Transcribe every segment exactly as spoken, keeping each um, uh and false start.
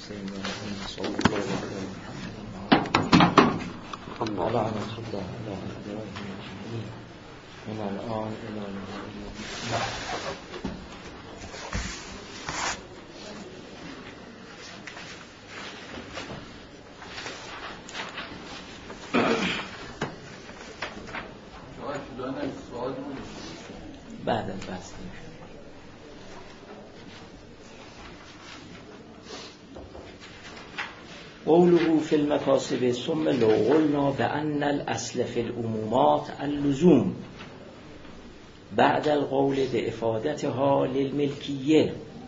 سيدنا محمد صلى الله عليه وسلم على عنة الله على أدراء المسلمين من الآن إلى الآن. بعد البحث قوله في المكاسب ثم لو قلنا بأن الأصل في العمومات اللزوم بعد القول بإفادتها للملكية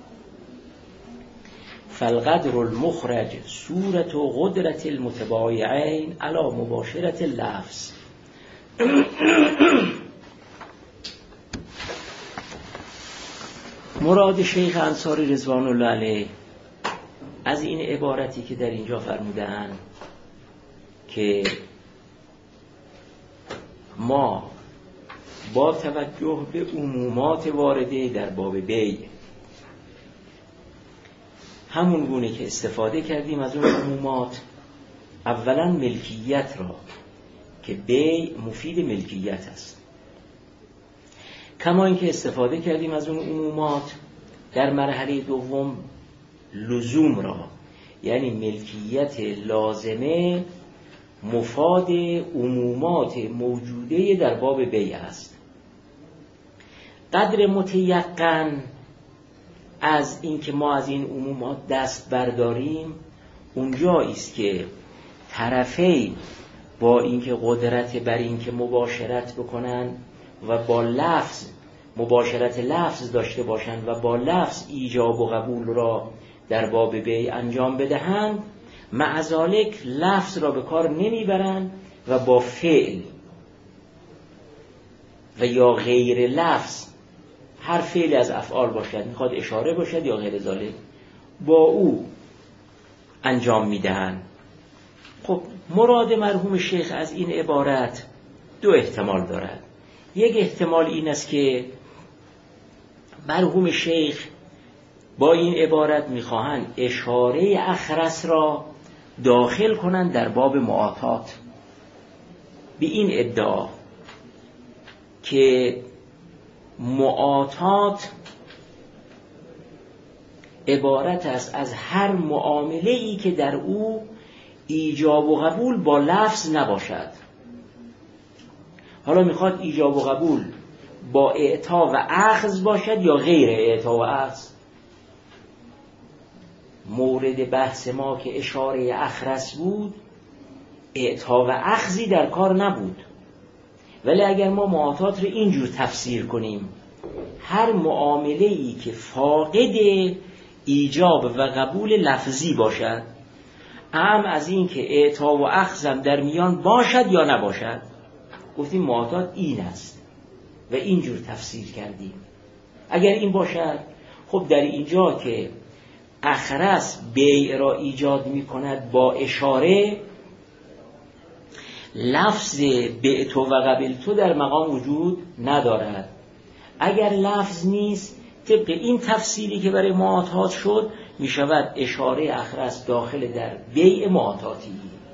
فالقدر المخرج صورة قدرة المتبايعين على مباشرة اللفظ. مراد شیخ انصاری رضوان الله علیه از این عبارتی که در اینجا فرمودن که ما با توجه به عمومات وارده در باب بیع همون گونه که استفاده کردیم از اون عمومات، اولا ملکیت را که بیع مفید ملکیت است، کما اینکه استفاده کردیم از اون عمومات در مرحله دوم لزوم را، یعنی ملکیت لازمه مفاد عمومات موجوده در باب بیع است. قدر متیقن از اینکه ما از این عمومات دست برداریم اونجایی است که طرفین با اینکه قدرت بر اینکه مباشرت بکنن و با لفظ مباشرت لفظ داشته باشند و با لفظ ایجاب و قبول را در باب بیع انجام بدهند، مع ذالک لفظ را به کار نمیبرند و با فعل و یا غیر لفظ، هر فعل از افعال باشد، میخواد اشاره باشد یا غیر ذالک، با او انجام میدهند. خب مراد مرحوم شیخ از این عبارت دو احتمال دارد. یک احتمال این است که مرحوم شیخ با این عبارت میخواهند اشاره اخرس را داخل کنند در باب معاطات، به این ادعا که معاطات عبارت است از هر معامله‌ای که در او ایجاب و قبول با لفظ نباشد. حالا میخواد ایجاب و قبول با اعطا و اخذ باشد یا غیر اعطا و اخذ. مورد بحث ما که اشاره اخرس بود، اعطا و اخذی در کار نبود. ولی اگر ما معاطات رو اینجور تفسیر کنیم، هر معامله‌ای که فاقد ایجاب و قبول لفظی باشد، اهم از این که اعطا و اخذم در میان باشد یا نباشد، گفتیم معاطات این است و اینجور تفسیر کردیم. اگر این باشد، خب در اینجا که اخرس بیع را ایجاد می کند با اشاره، لفظ بعت و قبلت در مقام وجود ندارد. اگر لفظ نیست، طبق این تفسیری که برای معاطات شد، می شود اشاره اخرس داخل در بیع معاطاتی.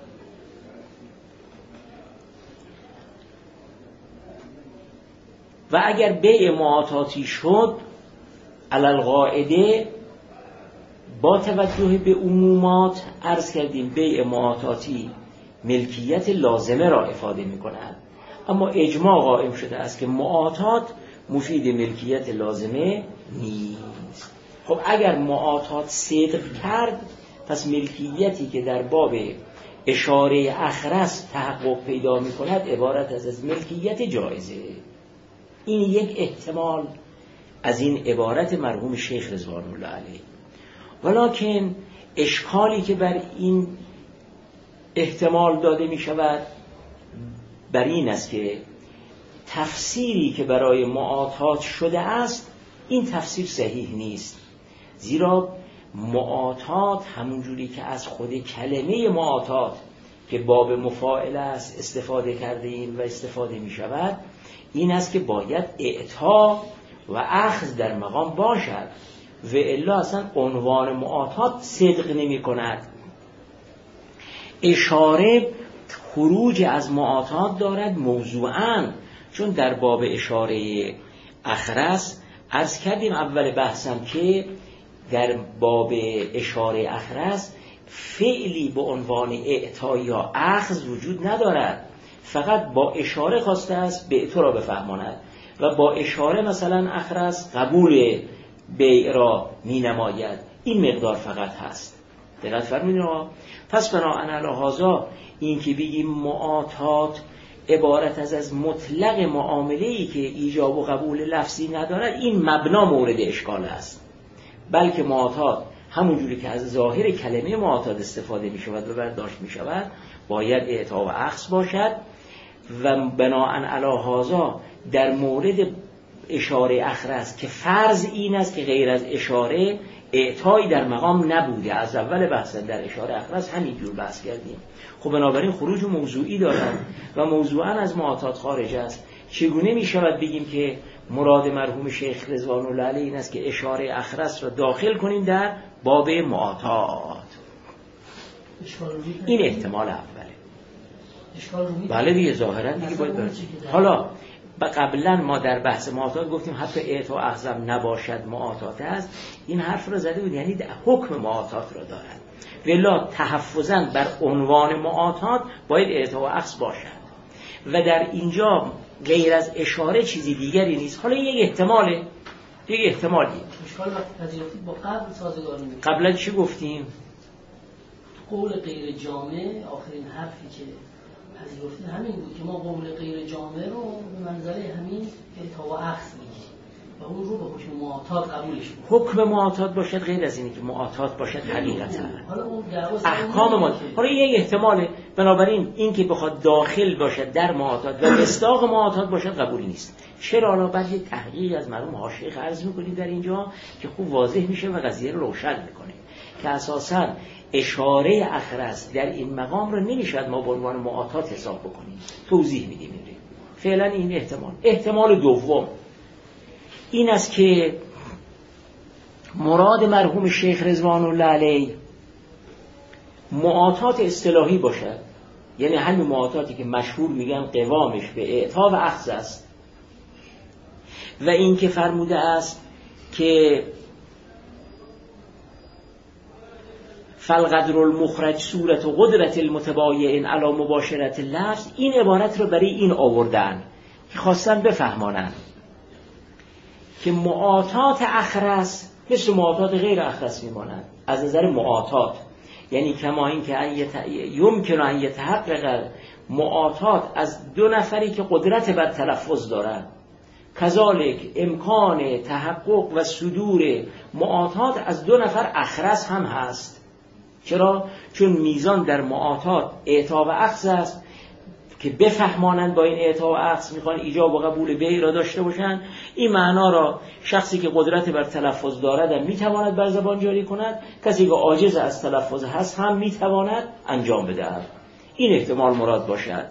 و اگر بیع معاطاتی شد، علی القاعده با توجه به عمومات عرض کردیم بیع معاطاتی ملکیت لازمه را افاده می کند، اما اجماع قائم شده است که معاطات مفید ملکیت لازمه نیست. خب اگر معاطات صدق کرد، پس ملکیتی که در باب اشاره اخرس تحقق پیدا می کند عبارت از از ملکیت جایزه. این یک احتمال از این عبارت مرحوم شیخ رضوان الله علیه. ولکن اشکالی که بر این احتمال داده می شود بر این است که تفسیری که برای معاطات شده است، این تفسیر صحیح نیست. زیرا معاطات همونجوری که از خود کلمه معاطات که باب مفاعل است استفاده کرده ایم و استفاده می شود، این است که باید اعطا و اخذ در مقام باشد. و الا اصلا عنوان معاطات صدق نمی کند. اشاره خروج از معاطات دارد موضوعاً، چون در باب اشاره اخرس عرض کردیم اول بحثم که در باب اشاره اخرس فعلی به عنوان اعطا یا اخذ وجود ندارد، فقط با اشاره خواسته است بیع را بفهماند و با اشاره مثلا اخرس قبول بیع را می نماید. این مقدار فقط هست. دقت فرمودید. پس بناهن علی هذا این که بگیم معاطات عبارت از از مطلق معامله‌ای که ایجاب و قبول لفظی ندارد، این مبنا مورد اشکال است. بلکه معاطات همونجوری که از ظاهر کلمه معاطات استفاده می شود و برداشت می شود باید اعطا و اخذ باشد و بناهن علی هذا در مورد اشاره اخرس که فرض این است که غیر از اشاره اعطایی در مقام نبوده، از اول بحث در اشاره اخرس همینجور بحث کردیم. خب بنابراین خروج موضوعی دارد و موضوعاً از معاطات خارج است. چگونه می شود بگیم که مراد مرحوم شیخ رضوان الله علیه این است که اشاره اخرس را داخل کنیم در باب معاطات؟ این احتمال اوله. بله دیگه ظاهراً دیگه باید برد. حالا قبلا ما در بحث معاطات گفتیم حتی اعطا و اخذ نباشد معاطات است. این حرف را زده بود، یعنی حکم معاطات را دارد، ولی تحفظاً بر عنوان معاطات باید اعطا و اخذ باشد و در اینجا غیر از اشاره چیزی دیگری نیست. حالا یک احتماله، یک احتمالی اشکال وقتی پذیرفتی با قبل سازگار نمیشه. قبلا چی گفتیم؟ قول غیر جامع آخرین حرفی که پذیرفتی همین بود که ما قول غیر جامع رو به منزله همین اعطا و اخذ میگیم و اون رو به حکم معاطات قبولش میکنیم. حکم معاطات باشد غیر از اینی که معاطات باشد حقیقتا حالا اون احکام ما. حالا یک احتماله. بنابراین این که بخواد داخل باشد در معاطات و مصداق معاطات باشد قبولی نیست. چرا؟ حالا بعد یک تحقیق از مرحوم حاشیه عرض میکنیم در اینجا که خوب واضح میشه و قضیه رو روشن میکنه که اساساً اشاره اخرس در این مقام رو نمیشود ما به عنوان معاطات حساب بکنیم. توضیح میدیم این. فعلا این احتمال. احتمال دوم این است که مراد مرحوم شیخ رضوان الله علیه معاطات اصطلاحی باشد، یعنی همین معاطاتی که مشهور میگن قوامش به اعطا و اخذ است و این که فرموده است که فالقدر المخرج صورت و قدرت المتباین علی مباشرت لفظ، این عبارت رو برای این آوردن که خواستن بفهمانن که معاطات اخرس مثل معاطات غیر اخرس میمانند از نظر معاطات، یعنی کما این که یمکن ان یتحقق معاطات از دو نفری که قدرت بر تلفظ دارند، کذالک امکان تحقق و صدور معاطات از دو نفر اخرس هم هست. چرا؟ چون میزان در معاطات اعطا و اخذ است که بفهمانند با این اعطا و اخذ میخوان ایجاب و قبول بیع را داشته باشند. این معنا را شخصی که قدرت بر تلفظ دارد هم میتواند بر زبان جاری کند، کسی که عاجز از تلفظ هست هم میتواند انجام بدهد. این احتمال مراد باشد.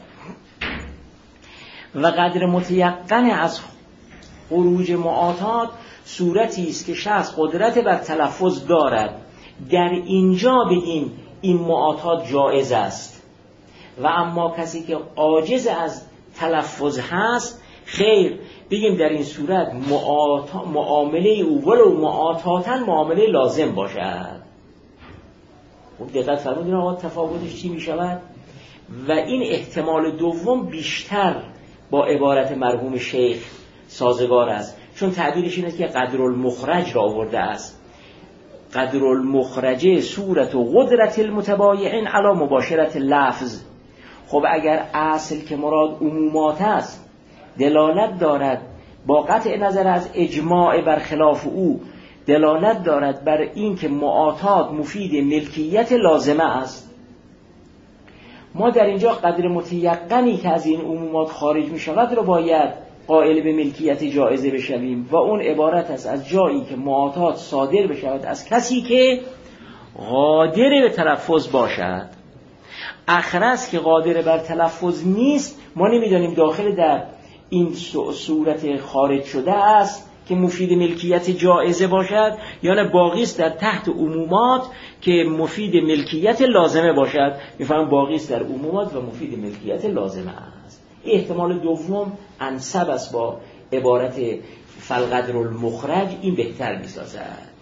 و قدر متیقن از خروج معاطات صورتی است که شخص قدرت بر تلفظ دارد، در اینجا بگیم این معاطات جایز است، و اما کسی که عاجز از تلفظ هست خیر، بگیم در این صورت معامله او ولو معاطاتاً معامله لازم باشد. خب دقت فرمودین آقا تفاوتش چی می شود؟ و این احتمال دوم بیشتر با عبارت مرحوم شیخ سازگار است، چون تعبیرش اینه که قدر المخرج را آورده است. قدر المخرج صورت و قدرت المتباین علی مباشرت لفظ. خب اگر اصل که مراد عمومات است دلالت دارد، با قطع نظر از اجماع برخلاف او دلالت دارد بر این که معاطات مفید ملکیت لازمه است، ما در اینجا قدر متیقنی که از این عمومات خارج می شود رو باید قائل به ملکیت جایزه بشویم و اون عبارت است از جایی که معاطات صادر بشود از کسی که قادر به تلفظ باشد. اخرس که قادر بر تلفظ نیست ما نمیدانیم داخل در این صورت خارج شده است که مفید ملکیت جائزه باشد یا نه باقی است در تحت عمومات که مفید ملکیت لازمه باشد. میفهم باقی است در عمومات و مفید ملکیت لازمه است. احتمال دوم انسب است با عبارت فالقدر المخرج، این بهتر میسازد.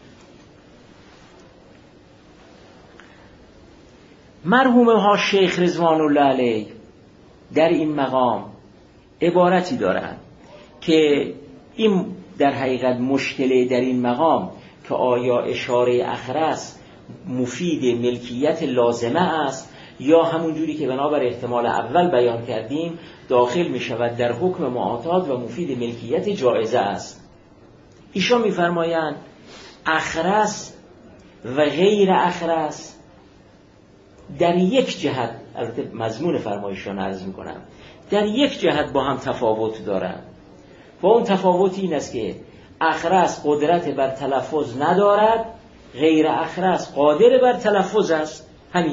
مرحوم ها شیخ رضوان الله علیه در این مقام عبارتی دارند که این در حقیقت مشکله در این مقام که آیا اشاره اخرس مفید ملکیت لازمه است یا همون جوری که بنابر احتمال اول بیان کردیم داخل می شود در حکم معاطات و مفید ملکیت جائزه است. ایشان می فرمایند اخرس و غیر اخرس در یک جهت، البته مضمون فرمایشان عرض می کنم، در یک جهت با هم تفاوت دارند و اون تفاوت این است که اخرس قدرت بر تلفظ ندارد، غیر اخرس قادر بر تلفظ است. همین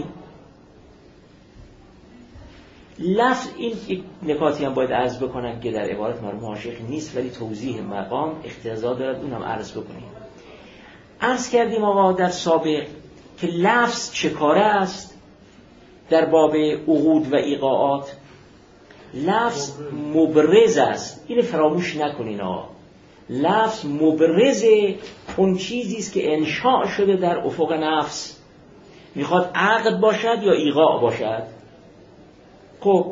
لفظ. این یک نکاتی هم باید عرض بکنم که در عبارت مرحوم حاشیه نیست ولی توضیح مقام اقتضا دارد اونم عرض بکنیم. عرض کردیم آقا در سابق که لفظ چه کاره است در باب عقود و ایقاعات. لفظ مبرز است، اینو فراموش نکنین آقا. لفظ مبرز اون چیزی است که انشاء شده در افق نفس، میخواد عقد باشد یا ایقاع باشد. خب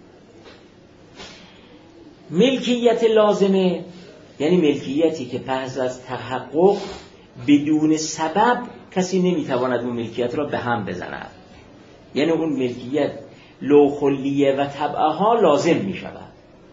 ملکیت لازمه یعنی ملکیتی که پس از تحقق بدون سبب کسی نمیتواند اون ملکیت را به هم بزند، یعنی اون ملکیت لو خلیه و طبعها لازم می شود.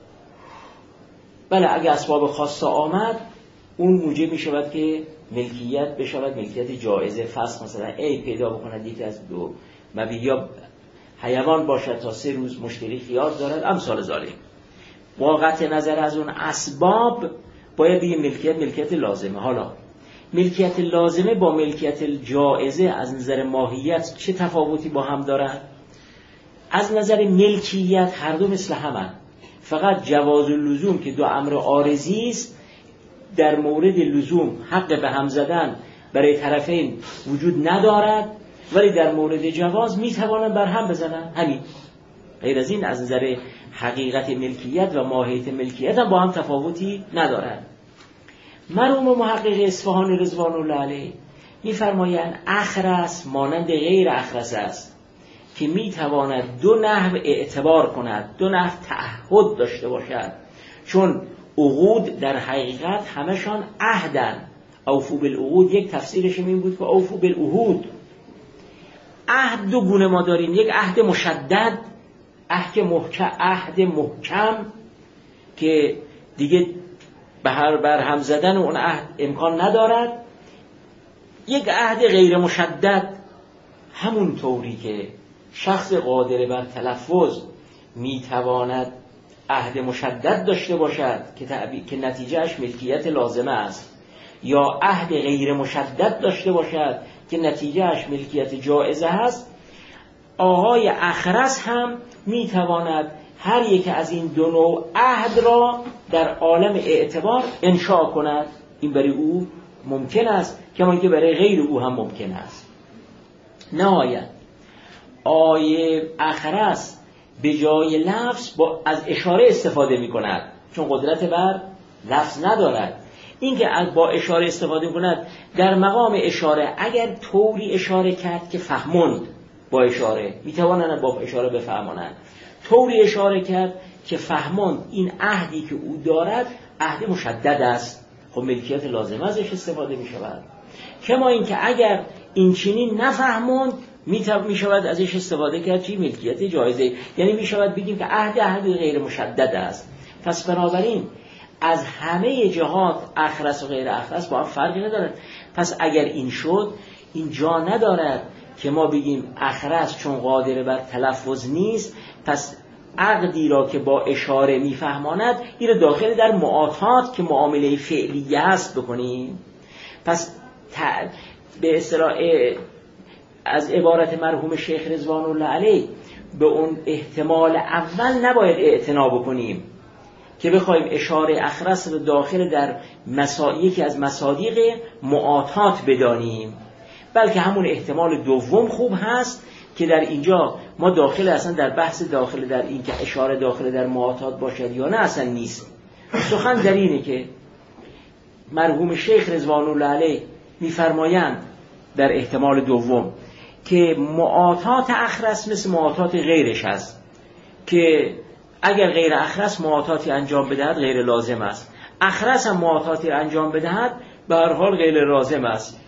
بله اگه اسباب خاصه آمد اون موجب می شود که ملکیت بشود ملکیت جائزه. فسخ مثلا ای پیدا بکند یکی از دو مبی یا حیوان باشد تا سه روز مشتری خیار دارد امثال ذالک. واقعت نظر از اون اسباب باید بگیم ملکیت ملکیت لازمه. حالا ملکیت لازمه با ملکیت جائزه از نظر ماهیت چه تفاوتی با هم دارند؟ از نظر ملکیت هر دو مثل همند، فقط جواز اللزوم که دو امر عارضی است در مورد لزوم حق به هم زدن برای طرفین وجود ندارد ولی در مورد جواز میتوانند بر هم بزنند. همین، غیر از این از نظر حقیقت ملکیت و ماهیت ملکیت هم با هم تفاوتی ندارند. مرحوم محقق اصفهانی رضوان الله علیه می‌فرمایند اخرس مانند غیر اخرس است که میتواند دو نحو اعتبار کند، دو نحو تعهد داشته باشد، چون عقود در حقیقت همشان عهدن. اوفو بالعقود یک تفسیرش این بود که اوفو بالعهود. عهد دو گونه ما داریم، یک عهد مشدد، عهد محکم، عهد محکم که دیگه به هر بر هم زدن اون عهد امکان ندارد، یک عهد غیر مشدد همون طوری که شخص قادر بر تلفظ میتواند عهد مشدد داشته باشد که تعبیر که نتیجهش ملکیت لازمه است، یا عهد غیر مشدد داشته باشد که نتیجهش ملکیت جائزه است. آقای اخرس هم میتواند هر یک از این دو نوع عهد را در عالم اعتبار انشاء کند. این برای او ممکن است کما که برای غیر او هم ممکن است. نهایت آیه اخرس به جای لفظ با از اشاره استفاده می کند چون قدرت بر لفظ ندارد. این که با اشاره استفاده می کند در مقام اشاره اگر طوری اشاره کرد که فهموند با اشاره می توانند با اشاره بفهمانند، طوری اشاره کرد که فهموند این عهدی که او دارد عهد مشدد است، خب ملکیت لازم ازش استفاده می شود. کما این که اگر این چنین نفهموند می شود ازش استفاده کرد چی؟ ملکیت جایزه. یعنی می شود بگیم که عهد عهد غیر مشدد است. پس بنابراین از همه جهات اخرس و غیر اخرس با هم فرقی ندارد. پس اگر این شد این جا ندارد که ما بگیم اخرس چون قادر بر تلفظ نیست پس عقدی را که با اشاره میفهماند این را داخل در معاطات که معامله فعلیه هست بکنیم. پس به اصطلاح از عبارت مرحوم شیخ رضوان الله علیه به اون احتمال اول نباید اعتنا بکنیم. که بخوایم اشاره اخرس رو داخل در مسا... یکی از مصادیق معاطات بدانیم، بلکه همون احتمال دوم خوب هست که در اینجا ما داخل اصلا در بحث داخل در این که اشاره داخل در معاطات باشد یا نه اصلا نیست. سخن در اینه که مرحوم شیخ رضوان الله علیه میفرمایند در احتمال دوم که معاطات اخرس مثل معاطات غیرش هست، که اگر غیر اخرس معاطاتی انجام بدهد غیر لازم است، اخرس هم معاطاتی انجام بدهد به هر حال غیر لازم است.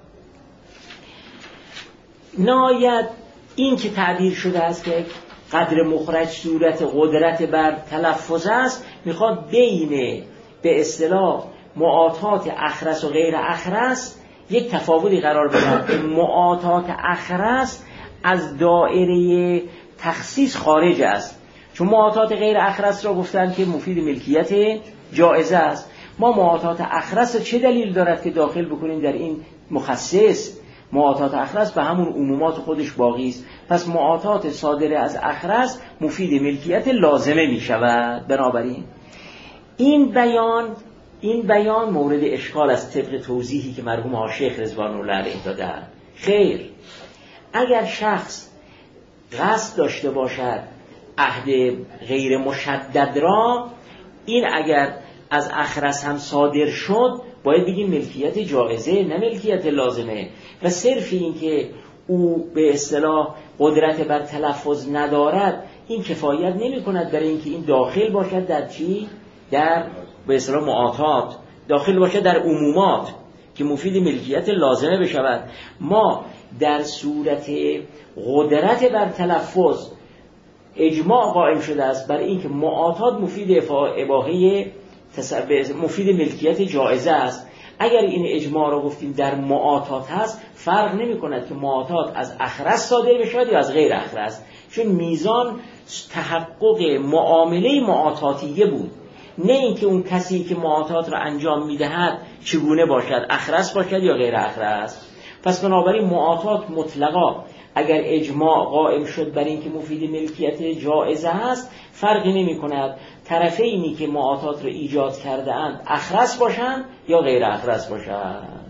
نهایت این که تعبیر شده است که قدر مخرج صورت قدرت بر تلفظ است، میخواد بین به اصطلاح معاطات اخرس و غیر اخرس یک تفاوتی قرار بدهد که معاطات اخرس از دایره تخصیص خارج است، چون معاطات غیر اخرس را گفتن که مفید ملکیت جائزه است. ما معاطات اخرس چه دلیل دارد که داخل بکنیم در این مخصص؟ معاطات اخرس به همون عمومات خودش باقی است. پس معاطات صادره از اخرس مفید ملکیت لازمه می شود. بنابراین این بیان این بیان مورد اشکال از طبق توضیحی که مرحوم شیخ رضوان الله علیه دادند. خیر، اگر شخص قصد داشته باشد عهد غیر مشدد را، این اگر از اخرس هم صادر شد باید بگیم ملکیت جائزه نه ملکیت لازمه، و صرف این که او به اصطلاح قدرت بر تلفظ ندارد این کفایت نمی کند برای اینکه این داخل باشد در چی؟ در به اصطلاح معاطات، داخل باشد در عمومات که مفید ملکیت لازمه بشود. ما در صورت قدرت بر تلفظ اجماع قائم شده است بر اینکه معاطات مفید اباحه مفید ملکیت جائزه است. اگر این اجماع را گفتیم در معاطات هست، فرق نمی کند که معاطات از اخرس صادر بشود یا از غیر اخرس، چون میزان تحقق معامله معاطاتیه بود، نه اینکه اون کسی که معاطات را انجام میدهد چگونه باشد، اخرس باشد یا غیر اخرس. پس بنابراین معاطات مطلقا اگر اجماع قائم شد بر اینکه مفید ملکیت جائزه است، فرقی نمی کند طرفینی که معاطات را ایجاد کرده اند اخرس باشند یا غیر اخرس باشند.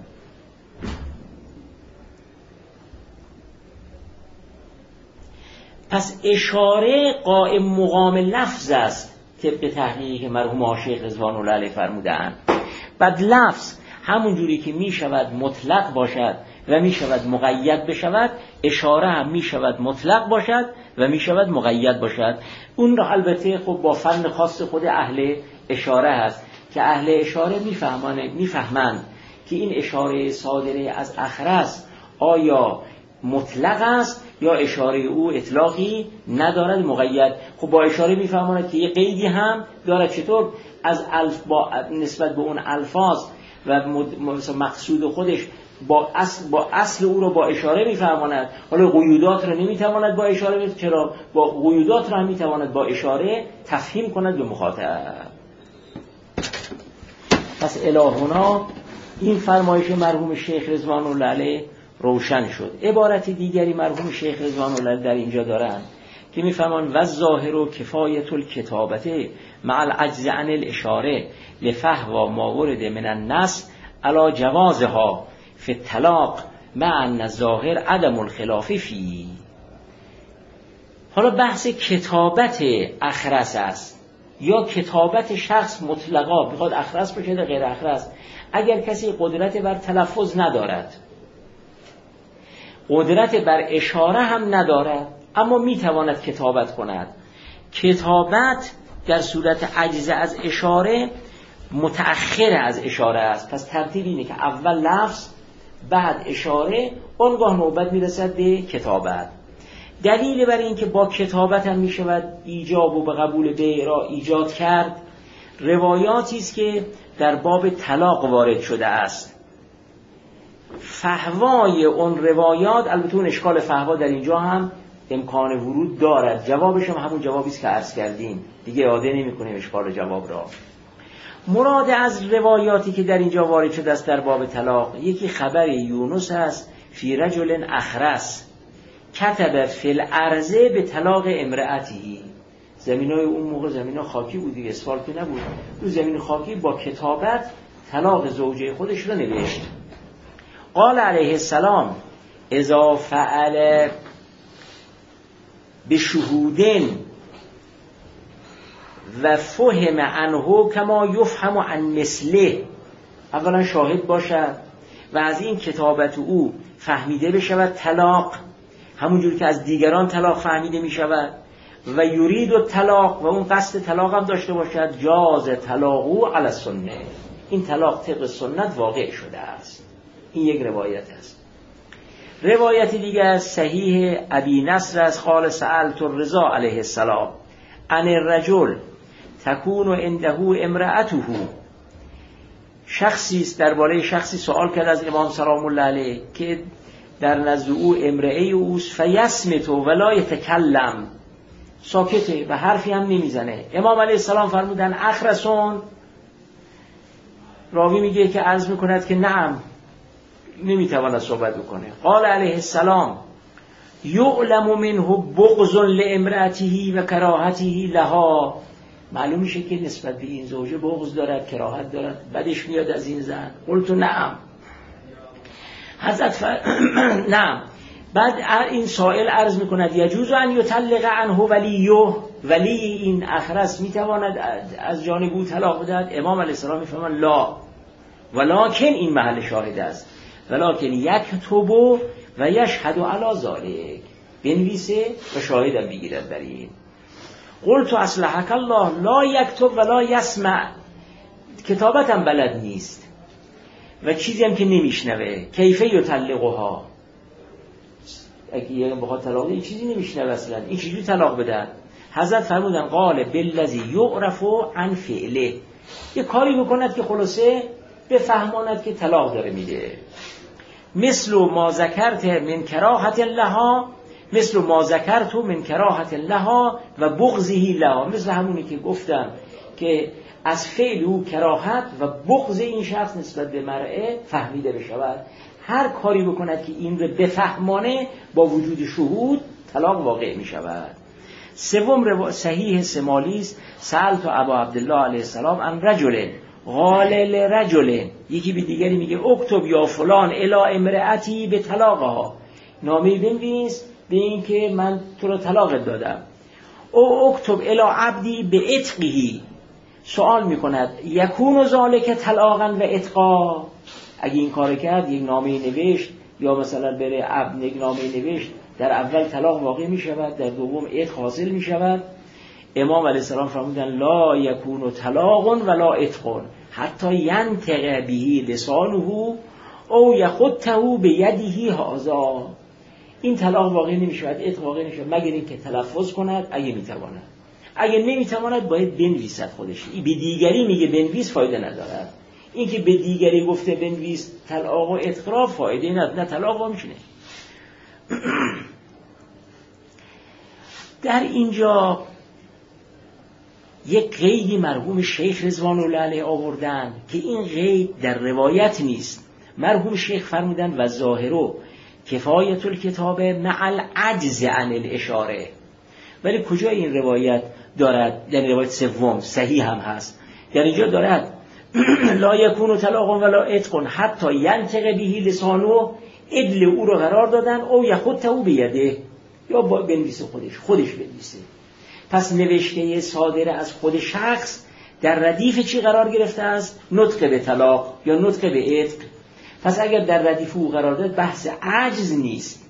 پس اشاره قائم مقام لفظ است طبق تحقیقی که مرحوم شیخ رضوان الله علیه فرمودند. بعد لفظ همون جوری که می شود مطلق باشد و می شود مقید بشود، اشاره هم می شود مطلق باشد و می شود مقید باشد. اون را البته خب با فن خاص خود اهل اشاره هست که اهل اشاره میفهمند میفهمند که این اشاره صادره از اخرس آیا مطلق است یا اشاره او اطلاقی ندارد مقید. خب با اشاره میفهمند که یه قیدی هم دارد. چطور از الف با نسبت به اون الفاظ و مقصود خودش با اصل با اصل او رو با اشاره میفهماند، حالا قیودات رو نمیتواند با اشاره، چرا با قیودات رو هم میتواند با اشاره تفهیم کند به مخاطب. پس الهنا این فرمایش مرحوم شیخ رضوان الله علیه روشن شد. عبارت دیگری مرحوم شیخ رضوان الله علیه در اینجا دارند که میفهمند و ظاهر و کفایت الکتابته مع العجز عن الاشاره لفهو ما ورد من النص علی جوازها فی الطلاق مع ان ظاهر عدم الخلاف فی. حالا بحث کتابت اخرس است یا کتابت شخص مطلقا، بخواد اخرس باشه یا غیر اخرس. اگر کسی قدرت بر تلفظ ندارد، قدرت بر اشاره هم ندارد، اما میتواند کتابت کند، کتابت در صورت عجز از اشاره متأخر از اشاره است. پس ترتیب اینه که اول لفظ بعد اشاره، آنگاه نوبت میرسد به کتابت. دلیل بر این که با کتابت هم میشود ایجاب و به قبول بیع را ایجاد کرد روایاتی است که در باب طلاق وارد شده است. فهوای اون روایات، البته اون اشکال فهوا در اینجا هم امکان ورود دارد، جوابش هم همون جوابی است که عرض کردیم، دیگه اعاده نمی‌کنیم اشکال جواب را. مراد از روایاتی که در اینجا وارد شده است در باب طلاق، یکی خبر یونس است فی رجل اخرس کتب فی الارض به طلاق امرأته، زمینای اون موقع زمینا خاکی بود دیگه، اسفالت نبود. رو زمین خاکی با کتابت طلاق زوجه خودش رو نوشت. قال علیه السلام اذا فعل بشهودن و فهم عنه کما یفهم عن مثله، اولا شاهد باشد و از این کتابت او فهمیده بشود طلاق همونجور که از دیگران طلاق فهمیده می شود، و یرید و طلاق و اون قصد طلاق هم داشته باشد، جاز طلاقو علی السنه، این طلاق طبق سنت واقع شده است. این یک روایت است. روایت دیگر صحیح ابی نصر از قال سألت الرضا علیه السلام عن الرجل تکون عنده امرأته، شخصی است درباره شخصی سوال کرد از امام سلام الله علیه که در نزد او امرأه اوست، فیصمت ولا یتکلم، ساکته و حرفی هم نمیزنه. امام علیه السلام فرمودن اخرسون، راوی میگه که عرض میکند که نعم نمیتواند صحبت بکنه. قال علیه السلام یعلم منه بغض لامرأته و کراهته لها، معلوم میشه که نسبت به این زوجه بغض دارد، کراهت دارد، بدش میاد از این زن. قلت نعم حضرت فر... نعم. بعد این سائل عرض میکند یجوز ان یطلق عنه ولیه، ولی این اخرس میتواند از جانب او طلاق بدهد؟ امام علیه السلام میفرمایند لا، ولکن این محل شاهد است، ولکن یکتب و یشهد علی ذلک، بنویسه و شاهدم بگیرد بر این. قلت اصلحک الله لا یکتب ولا یسمع، کتابت هم بلد نیست و چیزی هم که نمیشنوه. کیفه یطلقها، اگه یه بخواد طلاق این چیزی نمیشنوه اصلا، این چیزی طلاق بدن؟ حضرت فرمودن قال بالذی یعرف عن فعله، یه کاری بکند که خلاصه بفهماند که طلاق داره میده. مثل ما ذکرت من کراهت لها، مثل ما ذکرت من کراهت لها و بغضه لها، مثل همونی که گفتم که از فعل او کراهت و بغض این شخص نسبت به مرأه فهمیده بشود. هر کاری بکند که این رو بفهمانه با وجود شهود طلاق واقع می شود. سوم رو... صحیح سمالی است سألت ابا عبدالله علیه السلام عن رجل قال لرجل، یکی به دیگری میگه اکتب یا فلان الی امرأتی به طلاقها، نامه بنویس به این که من تو رو طلاق دادم. او اکتب الی عبدی به عتقه، سوال میکند یکون ذالک طلاقا و عتقا، اگه این کار کرد یک نامه نوشت یا مثلا بره عبد یک نامه نوشت، در اول طلاق واقع می شود، در دوم عتق حاصل می شود. امام علیه السلام فرمودن لا یکون طلاق ولا عتق حتی ینطق به لسانه او یخطه به یده هذا، این طلاق واقع نمی شود، عتق واقع نمی شود مگر اینکه تلفظ کند اگه می تواند. اگه نمی تواند باید بنویسد خودش. به دیگری میگه بنویس فایده ندارد، این که به دیگری گفته بنویس طلاق و عتق فایده نداره، نه طلاق وا میشونه. در اینجا یک قیدی مرحوم شیخ رضوان الله علیه آوردن که این قید در روایت نیست. مرحوم شیخ فرمودن و ظاهرو کفایت الکتاب مع العجز عن الاشاره، ولی کجا این روایت دارد؟ در روایت سوم صحیح هم هست، در اینجا دارد لا یکون طلاق ولا عتق حتی ینطق به لسانه، ادل او رو قرار دادن او یخطه او بیده، یا با بنویسه خودش خودش بنویسه. پس نوشته صادر از خود شخص در ردیف چی قرار گرفته است؟ نطق به طلاق یا نطق به عتق. پس اگر در ردیف او قرار داد بحث عجز نیست.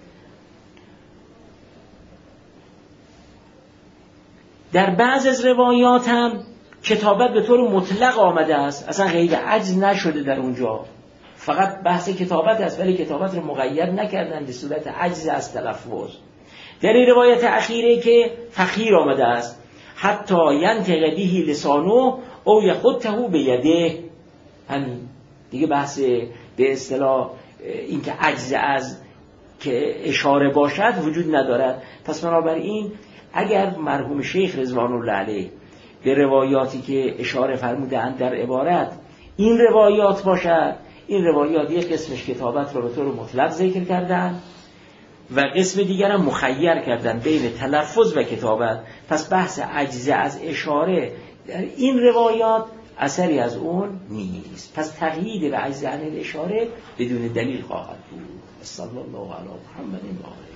در بعض از روایات هم کتابت به طور مطلق آمده است، اصلا قید عجز نشده در اونجا، فقط بحث کتابت است، ولی کتابت رو مقید نکردن به صورت عجز از تلفظ. در این روایت اخیره که فقیر آمده است حتی ینطق به لسانه او یخطه به یده، همین دیگه بحث به اصطلاح این که عجز از که اشاره باشد وجود ندارد. پس بنابراین اگر مرحوم شیخ رضوان الله علیه به روایاتی که اشاره فرمودند در عبارت این روایات باشد، این روایات یک قسمش کتابت رو به طور مطلق ذکر کردن، و قسم دیگر هم مخیر کردن بین تلفظ و کتابت. پس بحث عجز از اشاره در این روایات اثری از اون نیست. پس تقیید به عجز عن الاشاره بدون دلیل خواهد بود. صلی الله علی محمد و آله.